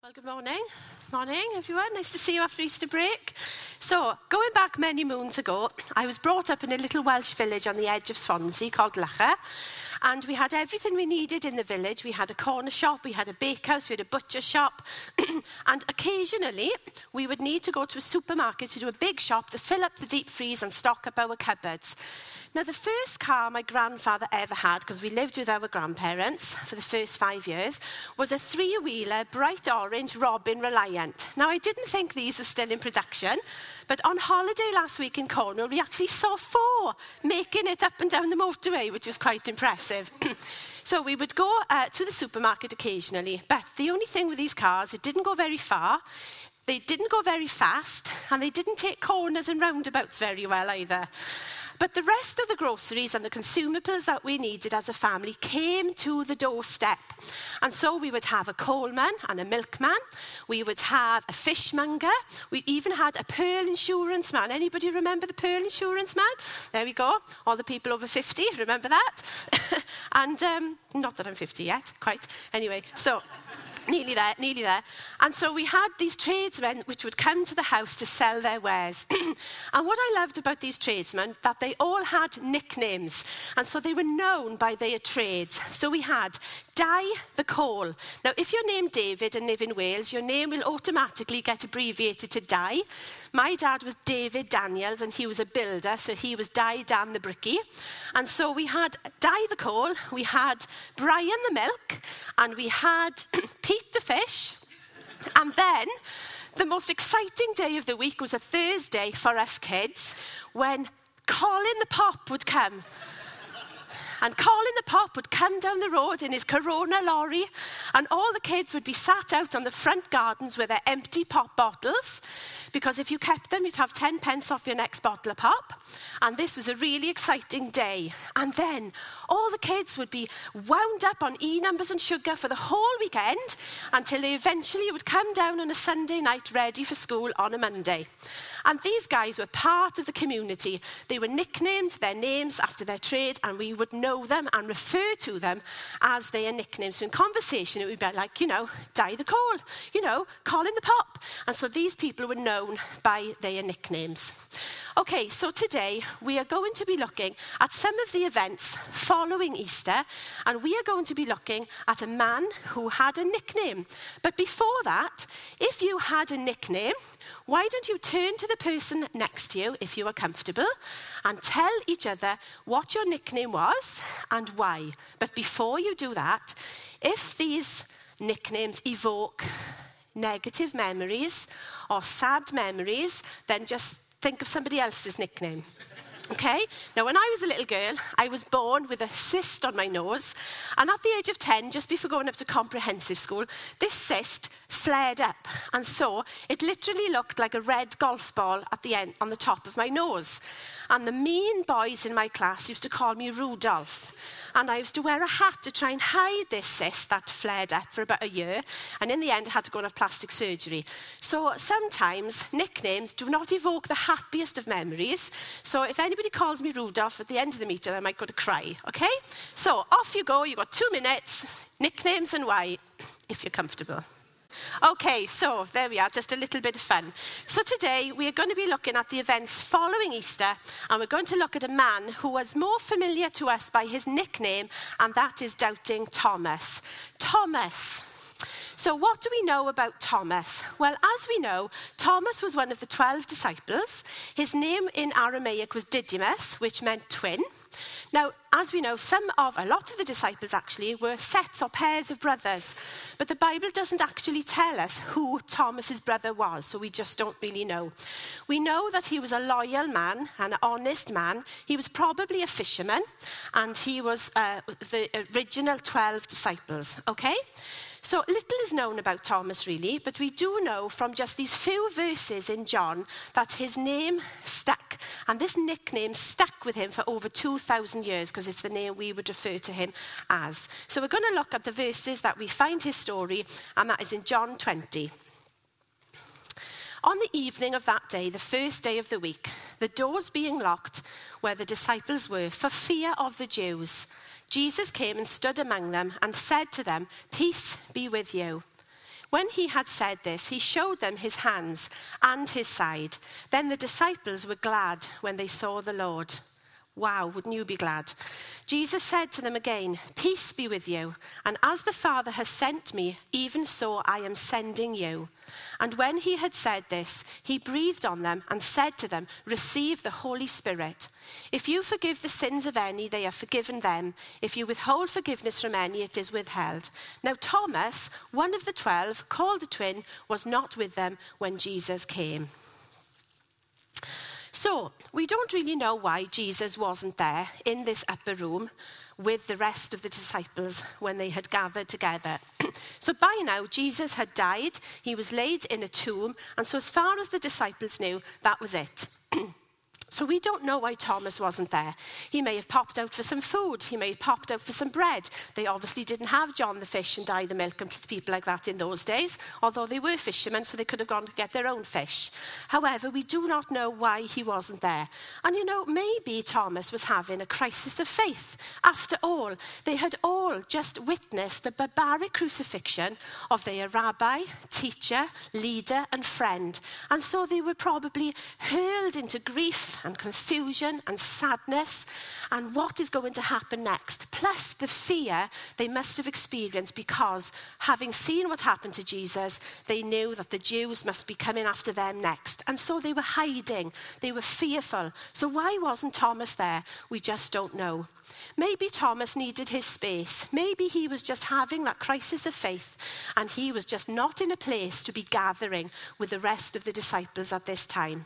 Well, good morning. Morning, everyone. Nice to see you after Easter break. So, going back many moons ago, I was brought up in a little Welsh village on the edge of Swansea called Llacher. And we had everything we needed in the village. We had a corner shop, we had a bakehouse, we had a butcher shop. And occasionally, we would need to go to a supermarket to do a big shop to fill up the deep freeze and stock up our cupboards. Now, the first car my grandfather ever had, because we lived with our grandparents for the first 5 years, was a three-wheeler, bright orange Robin Reliant. Now, I didn't think these were still in production, but on holiday last week in Cornwall, we actually saw 4 making it up and down the motorway, which was quite impressive. So we would go to the supermarket occasionally, but the only thing with these cars, it didn't go very far, they didn't go very fast, and they didn't take corners and roundabouts very well either. But the rest of the groceries and the consumables that we needed as a family came to the doorstep. And so we would have a coalman and a milkman. We would have a fishmonger. We even had a pearl insurance man. Anybody remember the pearl insurance man? There we go. All the people over 50, remember that? And not that I'm 50 yet, quite. Anyway, so... Nearly there. And so we had these tradesmen which would come to the house to sell their wares. And what I loved about these tradesmen, that they all had nicknames. And so they were known by their trades. So we had Dai the Coal. Now, if you're named David and live in Wales, your name will automatically get abbreviated to Dai. My dad was David Daniels, and he was a builder, so he was Dai Dan the Bricky. And so we had Dai the Coal, we had Brian the Milk, and we had Pete the Fish. And then the most exciting day of the week was a Thursday for us kids, when Colin the Pop would come. And Colin the Pop would come down the road in his Corona lorry, and all the kids would be sat out on the front gardens with their empty pop bottles, because if you kept them, you'd have 10 pence off your next bottle of pop. And this was a really exciting day. And then all the kids would be wound up on E-numbers and sugar for the whole weekend, until they eventually would come down on a Sunday night ready for school on a Monday. And these guys were part of the community. They were nicknamed, their names after their trade, and we would know them and refer to them as their nicknames. So in conversation, it would be like, Dai the Coal, Colin the Pop. And so these people were known by their nicknames. Okay, so today we are going to be looking at some of the events following Easter, and we are going to be looking at a man who had a nickname. But before that, if you had a nickname, why don't you turn to the person next to you, if you are comfortable, and tell each other what your nickname was and why. But before you do that, if these nicknames evoke negative memories or sad memories, then just think of somebody else's nickname. Okay? Now, when I was a little girl, I was born with a cyst on my nose. And at the age of 10, just before going up to comprehensive school, this cyst flared up. And so it literally looked like a red golf ball at the end, on the top of my nose. And the mean boys in my class used to call me Rudolph. And I used to wear a hat to try and hide this cyst that flared up for about a year. And in the end, I had to go and have plastic surgery. So sometimes nicknames do not evoke the happiest of memories. So if anybody calls me Rudolph at the end of the meeting, I might go to cry, okay? So off you go. You've got 2 minutes. Nicknames and why, if you're comfortable. Okay, so there we are, just a little bit of fun. So today we are going to be looking at the events following Easter, and we're going to look at a man who was more familiar to us by his nickname, and that is Doubting Thomas. Thomas. So what do we know about Thomas? Well, as we know, Thomas was one of the 12 disciples. His name in Aramaic was Didymus, which meant twin. Now, as we know, a lot of the disciples actually were sets or pairs of brothers, but the Bible doesn't actually tell us who Thomas's brother was, so we just don't really know. We know that he was a loyal man, an honest man. He was probably a fisherman, and he was the original 12 disciples, okay? So little is known about Thomas, really, but we do know from just these few verses in John that his name stuck, and this nickname stuck with him for over 2,000 years, because it's the name we would refer to him as. So we're going to look at the verses that we find his story, and that is in John 20. On the evening of that day, the first day of the week, the doors being locked where the disciples were for fear of the Jews, Jesus came and stood among them and said to them, "Peace be with you." When he had said this, he showed them his hands and his side. Then the disciples were glad when they saw the Lord. Wow, wouldn't you be glad? Jesus said to them again, "Peace be with you. And as the Father has sent me, even so I am sending you." And when he had said this, he breathed on them and said to them, "Receive the Holy Spirit. If you forgive the sins of any, they are forgiven them. If you withhold forgiveness from any, it is withheld." Now Thomas, one of the 12, called the twin, was not with them when Jesus came. So, we don't really know why Jesus wasn't there in this upper room with the rest of the disciples when they had gathered together. So by now, Jesus had died, he was laid in a tomb, and so as far as the disciples knew, that was it. So we don't know why Thomas wasn't there. He may have popped out for some food. He may have popped out for some bread. They obviously didn't have John the fish and Di the milk and people like that in those days, although they were fishermen, so they could have gone to get their own fish. However, we do not know why he wasn't there. And you know, maybe Thomas was having a crisis of faith. After all, they had all just witnessed the barbaric crucifixion of their rabbi, teacher, leader, and friend. And so they were probably hurled into grief and confusion and sadness and what is going to happen next, plus the fear they must have experienced because, having seen what happened to Jesus, they knew that the Jews must be coming after them next. And so they were hiding, they were fearful. So why wasn't Thomas there? We just don't know. Maybe Thomas needed his space. Maybe he was just having that crisis of faith and he was just not in a place to be gathering with the rest of the disciples at this time.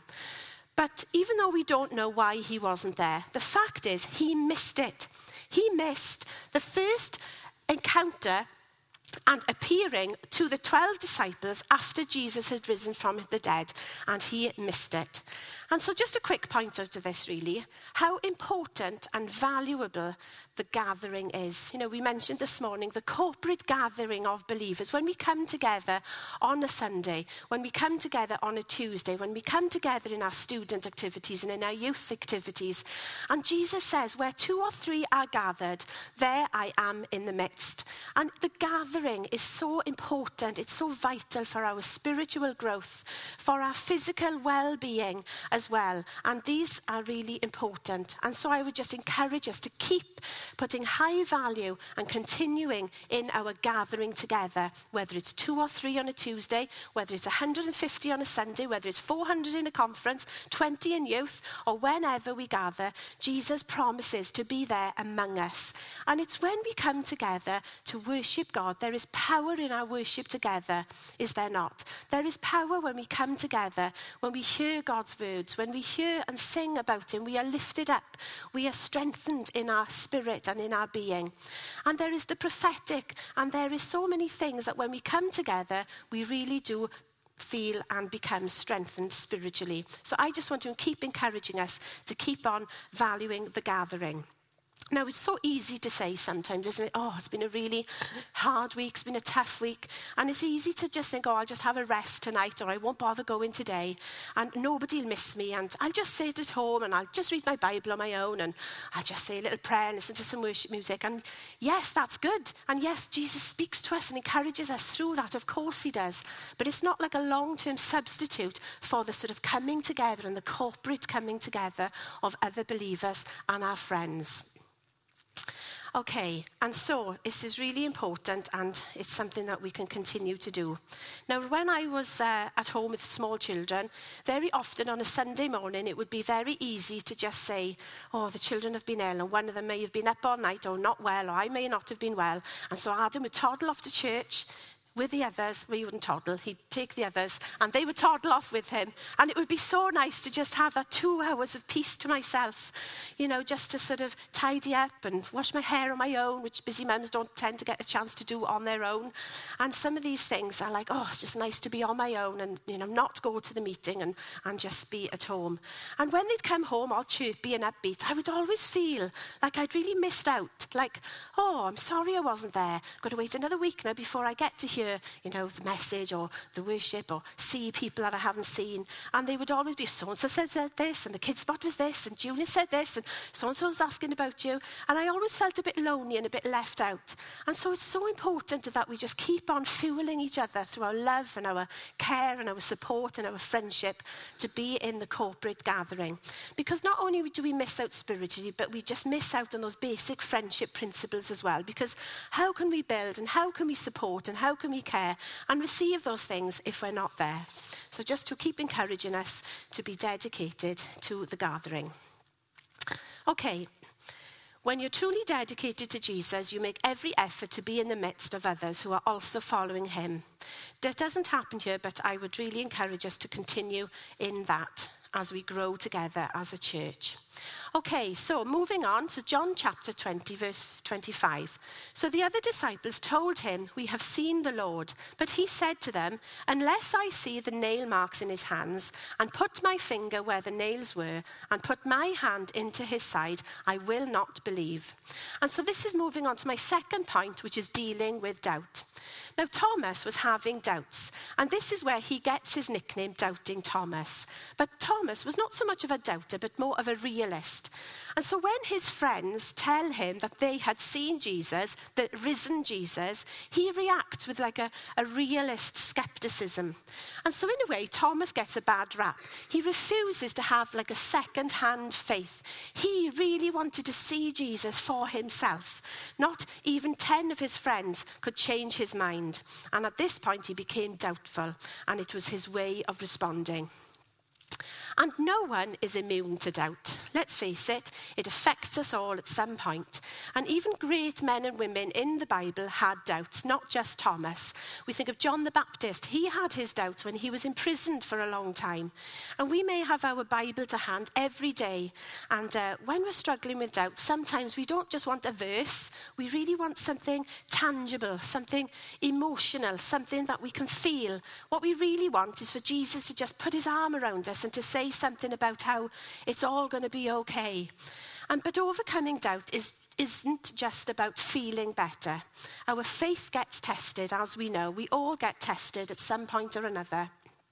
But even though we don't know why he wasn't there, the fact is he missed it. He missed the first encounter and appearing to the 12 disciples after Jesus had risen from the dead, and he missed it. And so just a quick point out of this really, how important and valuable the gathering is. You know, we mentioned this morning the corporate gathering of believers. When we come together on a Sunday, when we come together on a Tuesday, when we come together in our student activities and in our youth activities. And Jesus says, where 2 or 3 are gathered, there I am in the midst. And the gathering is so important. It's so vital for our spiritual growth, for our physical well-being as well. And these are really important. And so I would just encourage us to keep putting high value and continuing in our gathering together, whether it's 2 or 3 on a Tuesday, whether it's 150 on a Sunday, whether it's 400 in a conference, 20 in youth, or whenever we gather, Jesus promises to be there among us. And it's when we come together to worship God, there is power in our worship together, is there not? There is power when we come together, when we hear God's words, when we hear and sing about him, we are lifted up, we are strengthened in our spirit and in our being. And there is the prophetic, and there is so many things that when we come together, we really do feel and become strengthened spiritually. So I just want to keep encouraging us to keep on valuing the gathering. Now, it's so easy to say sometimes, isn't it? Oh, it's been a really hard week, it's been a tough week. And it's easy to just think, oh, I'll just have a rest tonight, or I won't bother going today, and nobody will miss me, and I'll just sit at home, and I'll just read my Bible on my own, and I'll just say a little prayer and listen to some worship music. And yes, that's good. And yes, Jesus speaks to us and encourages us through that. Of course he does. But it's not like a long-term substitute for the sort of coming together and the corporate coming together of other believers and our friends. Okay, and so this is really important, and it's something that we can continue to do. Now, when I was at home with small children, very often on a Sunday morning, it would be very easy to just say, oh, the children have been ill, and one of them may have been up all night, or not well, or I may not have been well. And so Adam would toddle off to church with the others. Well, he wouldn't toddle, he'd take the others, and they would toddle off with him. And it would be so nice to just have that 2 hours of peace to myself, you know, just to sort of tidy up and wash my hair on my own, which busy mums don't tend to get a chance to do on their own. And some of these things are like, oh, it's just nice to be on my own and, you know, not go to the meeting and just be at home. And when they'd come home all chirpy and upbeat, I would always feel like I'd really missed out. Like, oh, I'm sorry I wasn't there. Got to wait another week now before I get to hear hear, the message or the worship or see people that I haven't seen. And they would always be, so-and-so said this, and the kids' spot was this, and Julia said this, and so-and-so was asking about you. And I always felt a bit lonely and a bit left out. And so it's so important that we just keep on fueling each other through our love and our care and our support and our friendship to be in the corporate gathering. Because not only do we miss out spiritually, but we just miss out on those basic friendship principles as well. Because how can we build and how can we support and how can we care and receive those things if we're not there? So just to keep encouraging us to be dedicated to the gathering. Okay. When you're truly dedicated to Jesus, you make every effort to be in the midst of others who are also following him. That doesn't happen here, but I would really encourage us to continue in that as we grow together as a church. Okay, so moving on to John chapter 20, verse 25. So the other disciples told him, "We have seen the Lord." But he said to them, "Unless I see the nail marks in his hands, and put my finger where the nails were, and put my hand into his side, I will not believe." And so this is moving on to my second point, which is dealing with doubt. Now, Thomas was having doubts, and this is where he gets his nickname, Doubting Thomas. But Thomas was not so much of a doubter, but more of a realist. And so when his friends tell him that they had seen Jesus, the risen Jesus, he reacts with like a realist skepticism. And so in a way, Thomas gets a bad rap. He refuses to have like a second-hand faith. He really wanted to see Jesus for himself. Not even 10 of his friends could change his mind. And at this point, he became doubtful, and it was his way of responding. And no one is immune to doubt. Let's face it, it affects us all at some point. And even great men and women in the Bible had doubts, not just Thomas. We think of John the Baptist. He had his doubts when he was imprisoned for a long time. And we may have our Bible to hand every day. And when we're struggling with doubt, sometimes we don't just want a verse. We really want something tangible, something emotional, something that we can feel. What we really want is for Jesus to just put his arm around us and to say something about how it's all going to be okay. But overcoming doubt isn't just about feeling better. Our faith gets tested, as we know. We all get tested at some point or another.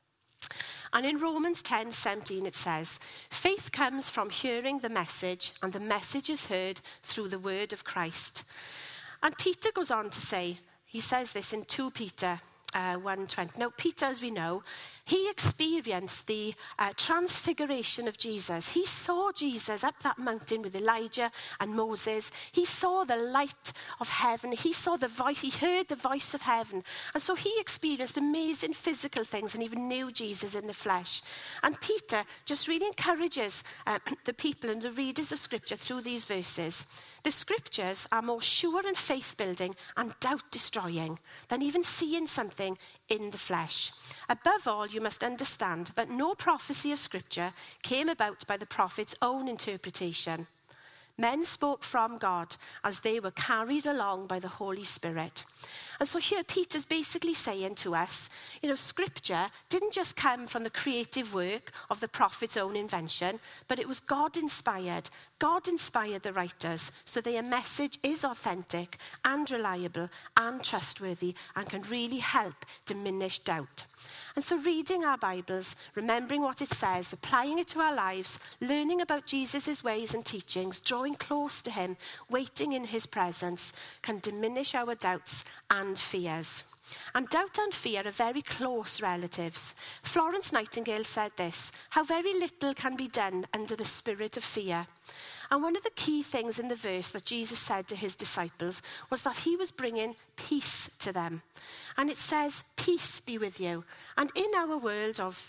And in Romans 10:17 it says, "Faith comes from hearing the message, and the message is heard through the word of Christ." And Peter goes on to say, he says this in 2 Peter 1:20. Now, Peter, as we know, he experienced the transfiguration of Jesus. He saw Jesus up that mountain with Elijah and Moses. He saw the light of heaven. He saw the voice. He heard the voice of heaven. And so he experienced amazing physical things and even knew Jesus in the flesh. And Peter just really encourages the people and the readers of Scripture through these verses. The Scriptures are more sure and faith-building and doubt-destroying than even seeing something in the flesh. Above all, you must understand that no prophecy of Scripture came about by the prophet's own interpretation. Men spoke from God as they were carried along by the Holy Spirit. And so here Peter's basically saying to us, Scripture didn't just come from the creative work of the prophet's own invention, but it was God-inspired. God inspired the writers, so their message is authentic and reliable and trustworthy and can really help diminish doubt. And so reading our Bibles, remembering what it says, applying it to our lives, learning about Jesus' ways and teachings, drawing close to him, waiting in his presence, can diminish our doubts and fears. And doubt and fear are very close relatives. Florence Nightingale said this, "How very little can be done under the spirit of fear." And one of the key things in the verse that Jesus said to his disciples was that he was bringing peace to them. And it says, "Peace be with you." And in our world of,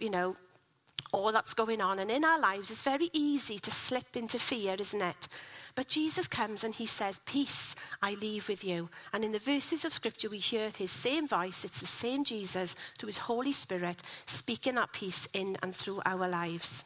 all that's going on and in our lives, it's very easy to slip into fear, isn't it? But Jesus comes and he says, "Peace I leave with you." And in the verses of Scripture, we hear his same voice. It's the same Jesus through his Holy Spirit speaking that peace in and through our lives.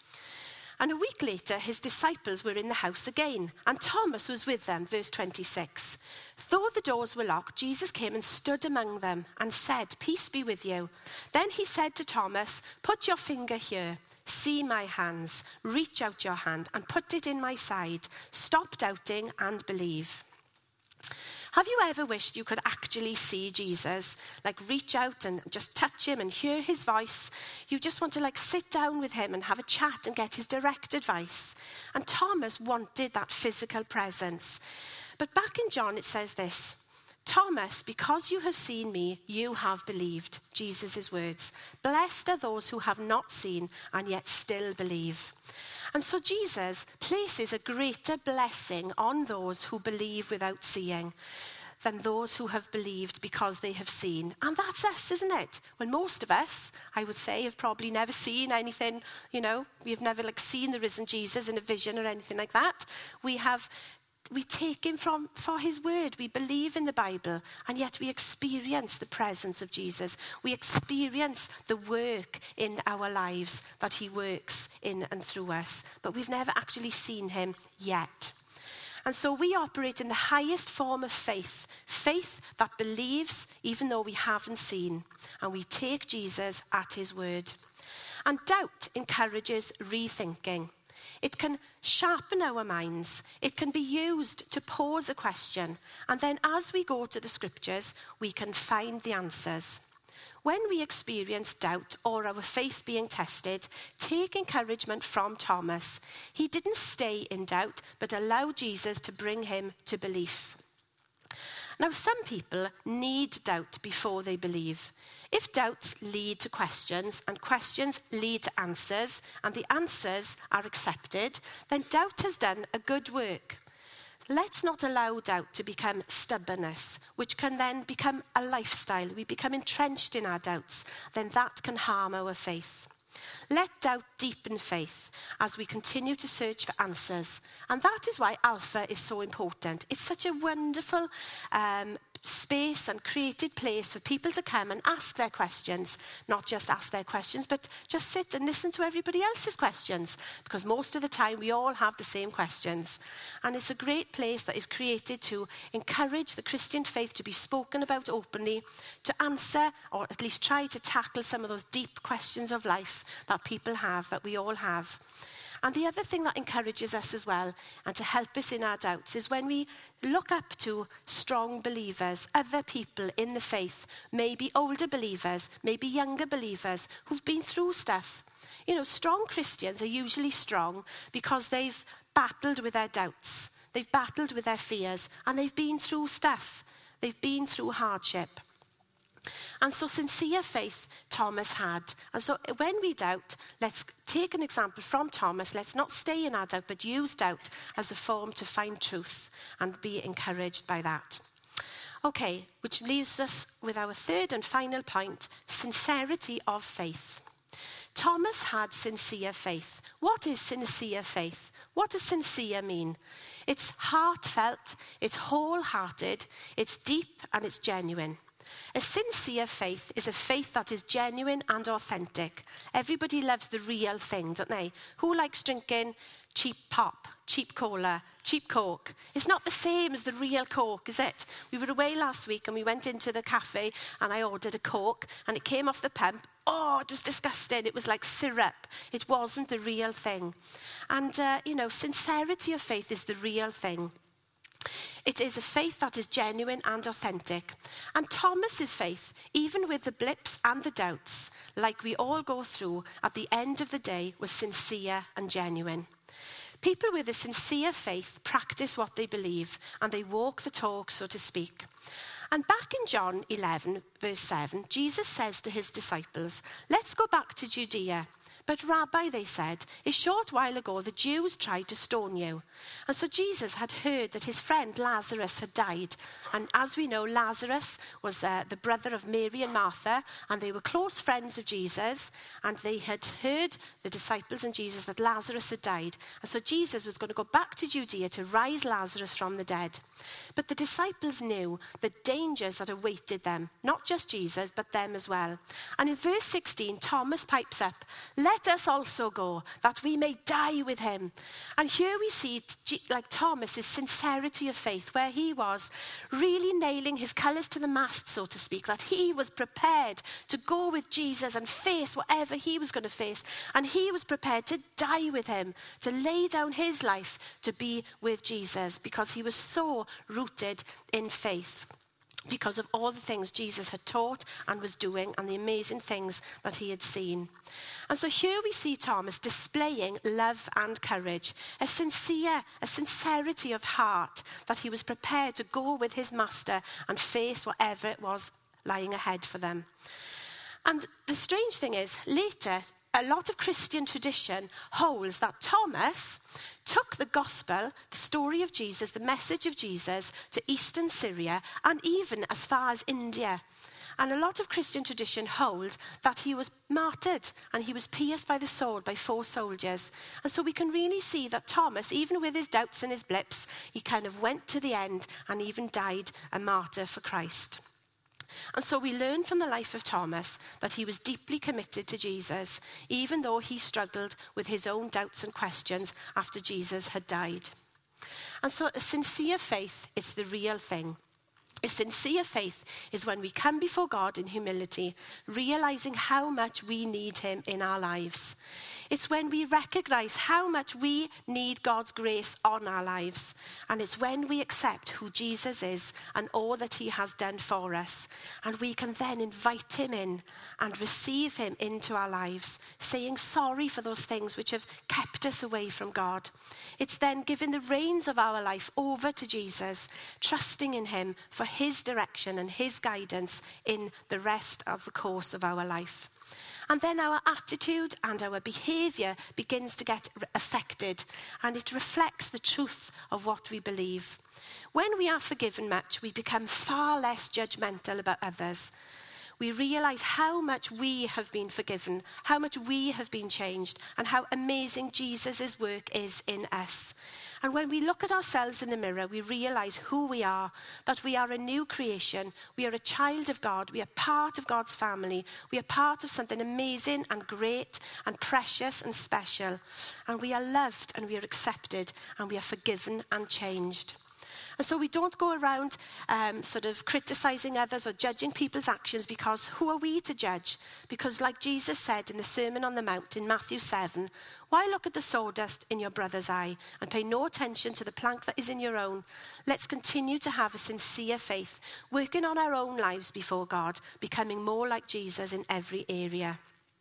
And a week later, his disciples were in the house again, and Thomas was with them, verse 26. Though the doors were locked, Jesus came and stood among them and said, "Peace be with you." Then he said to Thomas, "Put your finger here. See my hands. Reach out your hand and put it in my side. Stop doubting and believe." Have you ever wished you could actually see Jesus? Like reach out and just touch him and hear his voice. You just want to like sit down with him and have a chat and get his direct advice. And Thomas wanted that physical presence. But back in John it says this, Thomas, because you have seen me, you have believed. Jesus' words. Blessed are those who have not seen and yet still believe. And so Jesus places a greater blessing on those who believe without seeing than those who have believed because they have seen. And that's us, isn't it? When most of us, I would say, have probably never seen anything, we've never seen the risen Jesus in a vision or anything like that. We take him for his word. We believe in the Bible, and yet we experience the presence of Jesus. We experience the work in our lives that he works in and through us. But we've never actually seen him yet. And so we operate in the highest form of faith, faith that believes even though we haven't seen. And we take Jesus at his word. And doubt encourages rethinking. It can sharpen our minds. It can be used to pose a question. And then as we go to the scriptures, we can find the answers. When we experience doubt or our faith being tested, take encouragement from Thomas. He didn't stay in doubt, but allowed Jesus to bring him to belief. Now, some people need doubt before they believe. If doubts lead to questions and questions lead to answers and the answers are accepted, then doubt has done a good work. Let's not allow doubt to become stubbornness, which can then become a lifestyle. We become entrenched in our doubts, then that can harm our faith. Let doubt deepen faith as we continue to search for answers. And that is why Alpha is so important. It's such a wonderful space and created place for people to come and ask their questions. Not just ask their questions, but just sit and listen to everybody else's questions. Because most of the time we all have the same questions. And it's a great place that is created to encourage the Christian faith to be spoken about openly, to answer or at least try to tackle some of those deep questions of life that people have, that we all have. And the other thing that encourages us as well, and to help us in our doubts, is when we look up to strong believers, other people in the faith, maybe older believers, maybe younger believers, who've been through stuff. Strong Christians are usually strong because they've battled with their doubts, they've battled with their fears, and they've been through stuff. They've been through hardship. And so sincere faith Thomas had. And so when we doubt, let's take an example from Thomas. Let's not stay in our doubt, but use doubt as a form to find truth and be encouraged by that. Okay, which leaves us with our third and final point, sincerity of faith. Thomas had sincere faith. What is sincere faith? What does sincere mean? It's heartfelt, it's wholehearted, it's deep, and it's genuine. A sincere faith is a faith that is genuine and authentic. Everybody loves the real thing, don't they? Who likes drinking cheap pop, cheap cola, cheap Coke? It's not the same as the real Coke, is it? We were away last week and we went into the cafe and I ordered a Coke and it came off the pump. Oh, it was disgusting. It was like syrup. It wasn't the real thing. And, sincerity of faith is the real thing. It is a faith that is genuine and authentic. And Thomas's faith, even with the blips and the doubts, like we all go through, at the end of the day, was sincere and genuine. People with a sincere faith practice what they believe, and they walk the talk, so to speak. And back in John 11, verse 7, Jesus says to his disciples, "Let's go back to Judea." "But Rabbi," they said, "a short while ago the Jews tried to stone you." And so Jesus had heard that his friend Lazarus had died. And as we know, Lazarus was the brother of Mary and Martha, and they were close friends of Jesus. And they had heard, the disciples and Jesus, that Lazarus had died. And so Jesus was going to go back to Judea to rise Lazarus from the dead. But the disciples knew the dangers that awaited them, not just Jesus, but them as well. And in verse 16, Thomas pipes up, "Let let us also go, that we may die with him. And here we see, like Thomas's sincerity of faith, where he was really nailing his colours to the mast, so to speak, that he was prepared to go with Jesus and face whatever he was going to face. And he was prepared to die with him, to lay down his life to be with Jesus, because he was so rooted in faith, because of all the things Jesus had taught and was doing and the amazing things that he had seen. And so here we see Thomas displaying love and courage, a sincerity of heart, that he was prepared to go with his master and face whatever it was lying ahead for them. And the strange thing is, later, a lot of Christian tradition holds that Thomas took the gospel, the story of Jesus, the message of Jesus, to eastern Syria and even as far as India. And a lot of Christian tradition hold that he was martyred and he was pierced by the sword by 4 soldiers. And so we can really see that Thomas, even with his doubts and his blips, he kind of went to the end and even died a martyr for Christ. And so we learn from the life of Thomas that he was deeply committed to Jesus, even though he struggled with his own doubts and questions after Jesus had died. And so a sincere faith is the real thing. A sincere faith is when we come before God in humility, realizing how much we need him in our lives. It's when we recognize how much we need God's grace on our lives. And it's when we accept who Jesus is and all that he has done for us. And we can then invite him in and receive him into our lives, saying sorry for those things which have kept us away from God. It's then giving the reins of our life over to Jesus, trusting in him for his direction and his guidance in the rest of the course of our life. And then our attitude and our behaviour begins to get affected, and it reflects the truth of what we believe. When we are forgiven much, we become far less judgmental about others. We realise how much we have been forgiven, how much we have been changed, and how amazing Jesus' work is in us. And when we look at ourselves in the mirror, we realise who we are, that we are a new creation, we are a child of God, we are part of God's family, we are part of something amazing and great and precious and special. And we are loved and we are accepted and we are forgiven and changed. And so we don't go around sort of criticising others or judging people's actions, because who are we to judge? Because like Jesus said in the Sermon on the Mount in Matthew 7, why look at the sawdust in your brother's eye and pay no attention to the plank that is in your own? Let's continue to have a sincere faith, working on our own lives before God, becoming more like Jesus in every area.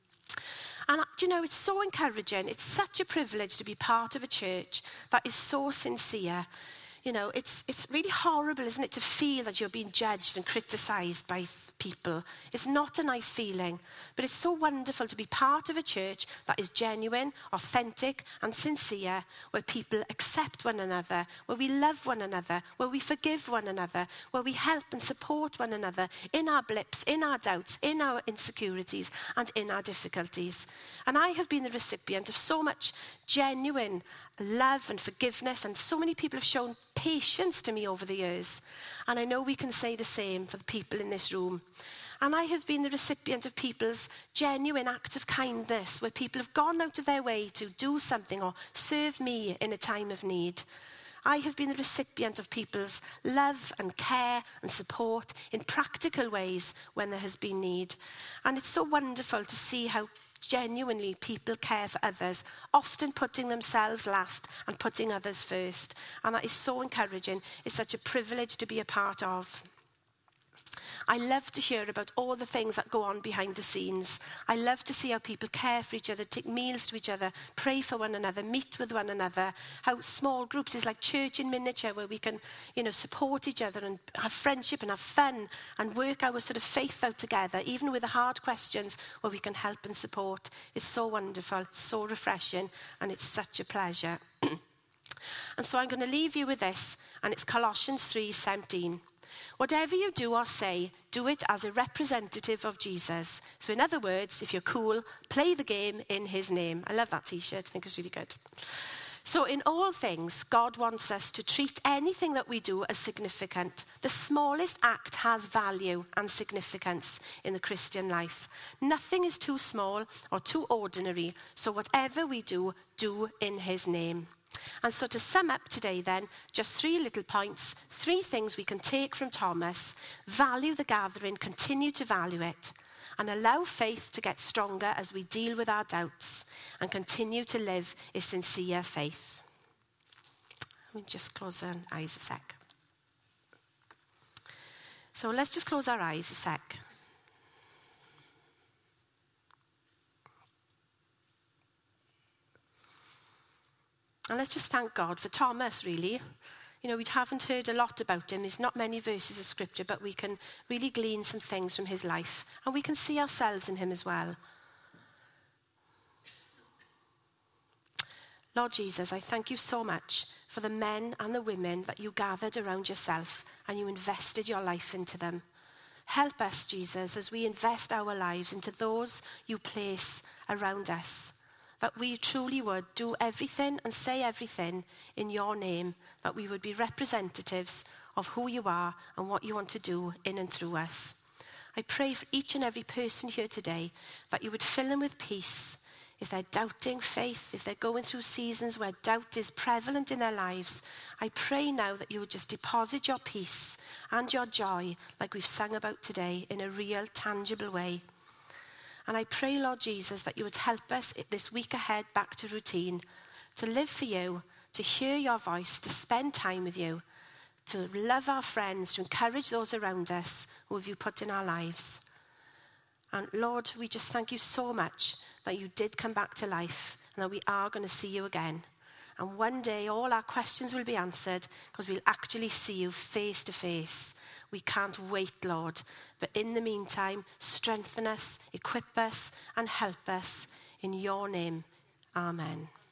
And do you know, it's so encouraging. It's such a privilege to be part of a church that is so sincere. You know, it's really horrible, isn't it, to feel that you're being judged and criticised by people. It's not a nice feeling, but it's so wonderful to be part of a church that is genuine, authentic and sincere, where people accept one another, where we love one another, where we forgive one another, where we help and support one another in our blips, in our doubts, in our insecurities and in our difficulties. And I have been the recipient of so much genuine love and forgiveness, and so many people have shown patience to me over the years. And I know we can say the same for the people in this room. And I have been the recipient of people's genuine acts of kindness, where people have gone out of their way to do something or serve me in a time of need. I have been the recipient of people's love and care and support in practical ways when there has been need. And it's so wonderful to see how genuinely people care for others, often putting themselves last and putting others first. And that is so encouraging. It's such a privilege to be a part of. I love to hear about all the things that go on behind the scenes. I love to see how people care for each other, take meals to each other, pray for one another, meet with one another. How small groups is like church in miniature, where we can, support each other and have friendship and have fun and work our sort of faith out together, even with the hard questions, where we can help and support. It's so wonderful, it's so refreshing, and it's such a pleasure. And so I'm going to leave you with this, and it's Colossians 3:17. Whatever you do or say, do it as a representative of Jesus. So in other words, if you're cool, play the game in his name. I love that t-shirt. I think it's really good. So in all things, God wants us to treat anything that we do as significant. The smallest act has value and significance in the Christian life. Nothing is too small or too ordinary, so whatever we do, do in his name. And so to sum up today then, just 3 little points, 3 things we can take from Thomas. Value the gathering, continue to value it, and allow faith to get stronger as we deal with our doubts and continue to live a sincere faith. Let me just close our eyes a sec. So let's just close our eyes a sec. And let's just thank God for Thomas, really. You know, we haven't heard a lot about him. There's not many verses of scripture, but we can really glean some things from his life. And we can see ourselves in him as well. Lord Jesus, I thank you so much for the men and the women that you gathered around yourself and you invested your life into them. Help us, Jesus, as we invest our lives into those you place around us, that we truly would do everything and say everything in your name, that we would be representatives of who you are and what you want to do in and through us. I pray for each and every person here today that you would fill them with peace. If they're doubting faith, if they're going through seasons where doubt is prevalent in their lives, I pray now that you would just deposit your peace and your joy, like we've sung about today, in a real, tangible way. And I pray, Lord Jesus, that you would help us this week ahead back to routine, to live for you, to hear your voice, to spend time with you, to love our friends, to encourage those around us who have you put in our lives. And Lord, we just thank you so much that you did come back to life and that we are going to see you again. And one day all our questions will be answered because we'll actually see you face to face. We can't wait, Lord. But in the meantime, strengthen us, equip us, and help us in your name. Amen.